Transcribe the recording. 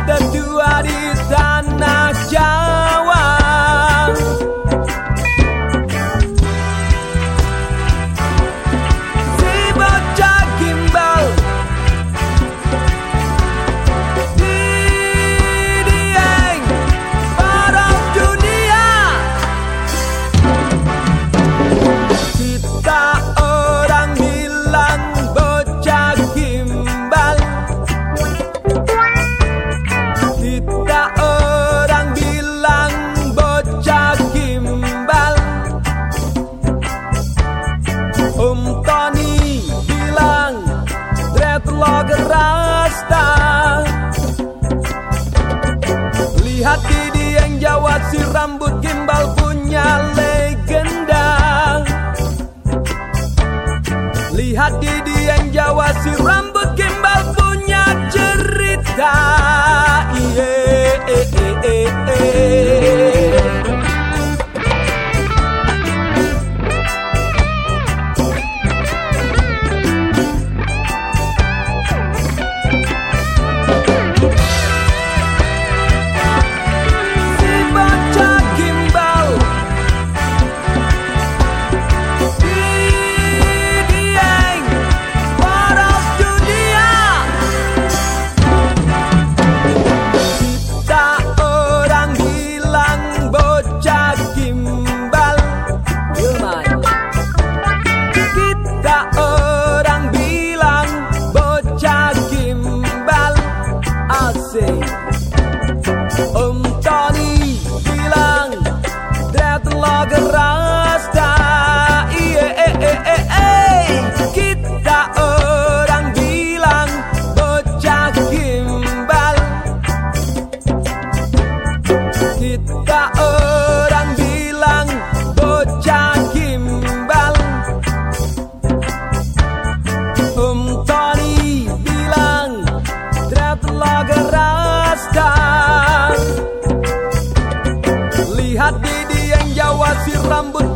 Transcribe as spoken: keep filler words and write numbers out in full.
tertua di tanah Jawa. Si bocah gimbal di Dieng Parok dunia. Kita orang bilang bocah gimbal, kita orang bilang bocah gimbal. Om Tony bilang dreadlock rasta. Lihat di Dieng Jawa si rambut gimbal punya legenda. Lihat di Dieng Jawa si rambut gimbal punya cerita. Iye, eh, eh, eh, eh. Si bocah gimbal di Dieng Parok dunia. Kita orang bilang bocah gimbal. Yulman. Kita orang bilang bocah gimbal. Asik. Om Tony bilang dreadlock rasta. Iye, eh, eh, eh, eh. Kita orang bilang bocah gimbal. Kita orang bilang bocah gimbal. Om Tony bilang dreadlock rasta. Lihat di Dieng Jawa si rambut